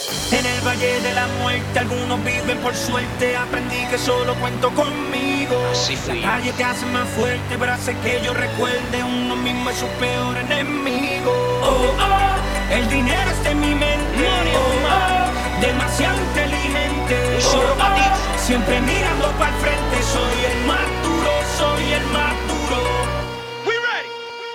En el valle de la muerte algunos viven por suerte. Aprendí que solo cuento conmigo. Así fui. La calle te hace más fuerte, pero hace que yo recuerde uno mismo es su peor enemigo. Oh, oh, el dinero está en mi mente. Oh, oh, demasiado inteligente. Oh, oh, siempre mirando para el frente. Soy el más duro, soy el más duro. We ready.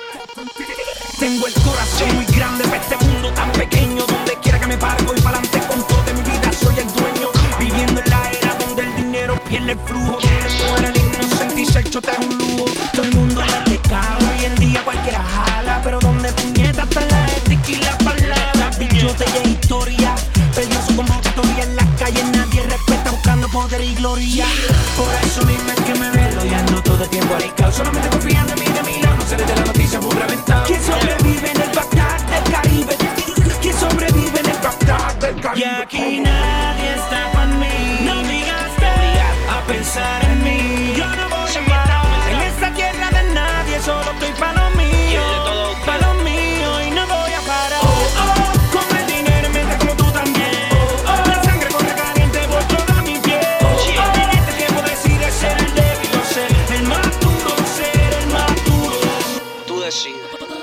Tengo el corazón muy grande para este mundo tan pequeño. Donde quiera que me pare voy pa'lante con todo de mi vida. Soy el dueño, viviendo en la era donde el dinero pierde el flujo. Donde muere el inocente y ser chota es un lujo. Todo el mundo es pecado, hoy en día cualquiera jala. Pero donde puñetas está la ética y la palabra. Bichote y historia, perdió su convocatoria en las calles. Nadie respeta buscando poder y gloria. Por eso mismo es que me velo y ando todo el tiempo aricado. Solamente confiando en mí, de mi lado, no se le dé la noticia muy reventado. ¿Quién sobrevive en el Bagdad del Caribe? ¿Quién sobrevive en el Bagdad del Caribe? Y aquí nadie está para mí. No digas a pensar en mí. Yo no voy a parar en esta tierra de nadie. Solo estoy pa' lo mío, pa' lo mío y no voy a parar. Oh, oh, con el dinero en mente como tú también. Oh, oh, la sangre corre caliente por toda mi piel. Oh, oh, en este tiempo decides ser el débil o ser el más duro, ser el más duro. Tú decides.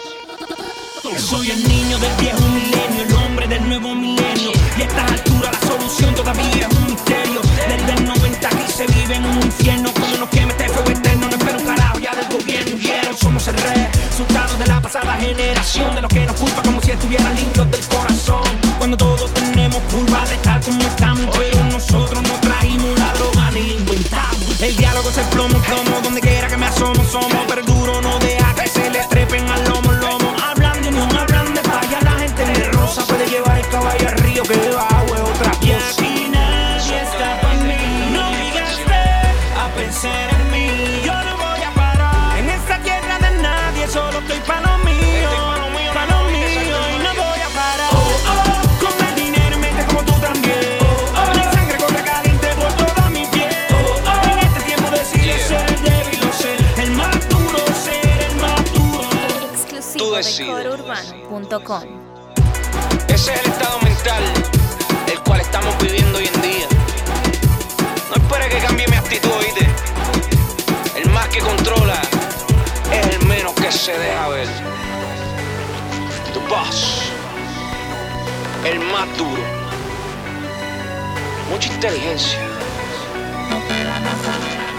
Soy el niño del viejo milenio, el hombre del nuevo milenio. Y a estas alturas la solución todavía es un misterio. Desde el 90 aquí se vive en un infierno. Como nos queme este fuego eterno, no espero un carajo ya del gobierno. Vieron, somos el resultado de la pasada generación. De los que nos culpa como si estuvieran limpios del corazón. Cuando todos tenemos culpa de estar como estamos. Pero nosotros no trajimos la droga ni la inventamos. El diálogo es el plomo, plomo. Donde quiera que me asomo, somos. Pero el duro no deja que se le trepen al lomo, lomo. Hablan de unión, hablan de paz. La gente de rosa puede llevar el caballo al río que debajo es otra cosa. Y aquí nadie está pa' mí. No digas a pensar en mí. Yo no voy a parar en esta tierra de nadie. Solo estoy pa' lo mío, pa' lo mío y no voy a parar. Oh, oh, con el dinero en mente como tú también. Oh, oh, la sangre corre caliente por toda mi piel. Oh, oh, en este tiempo decides ser el débil o ser el más duro, ser el más duro. Exclusivo de decides. corourbano.com. Ese es el estado mental el cual estamos viviendo hoy en día. No esperes que cambie mi actitud, ¿oíste? El más que controla es el menos que se deja ver. Tu boss, el más duro. Mucha inteligencia. No te van a saber.